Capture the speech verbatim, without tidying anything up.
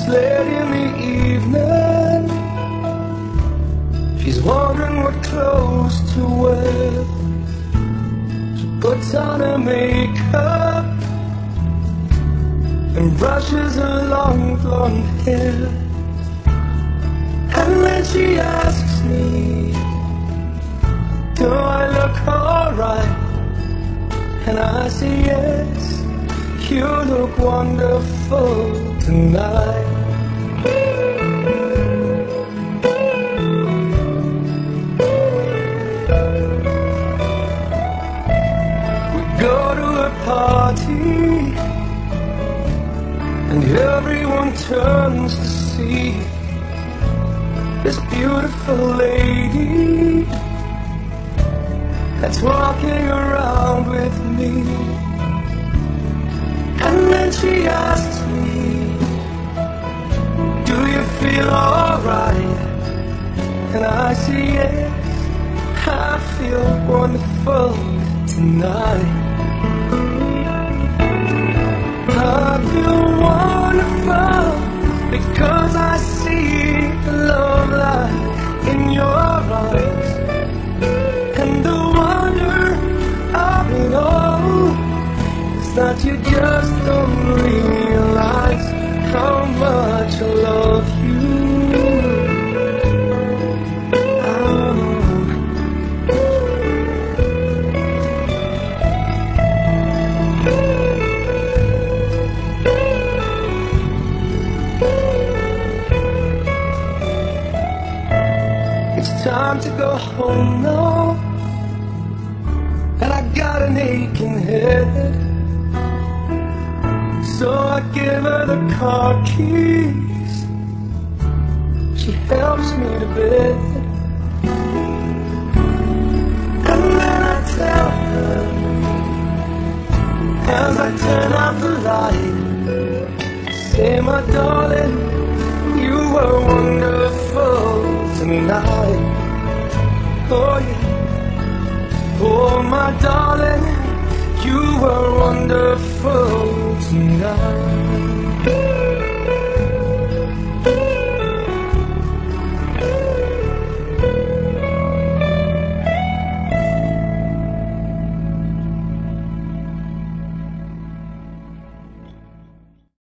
It's late in the evening. She's wondering what clothes to wear. She puts on her makeup and brushes her long blonde hair. And then she asks me, do I look alright? And I say yes, you look wonderful tonight. We go to a party and everyone turns to see this beautiful lady that's walking around with me. And then she asks me, do you feel alright? And I say yes, I feel wonderful tonight. I feel wonderful because I see the love light in your eyes. And the wonder of it all is that you just don't realize how much I love you. It's time to go home now, and I got an aching head. So I give her the car keys. She helps me to bed. And then I tell her, as I turn out the light, say, my darling, you were wonderful tonight. Oh yeah, oh my darling, you were wonderful tonight.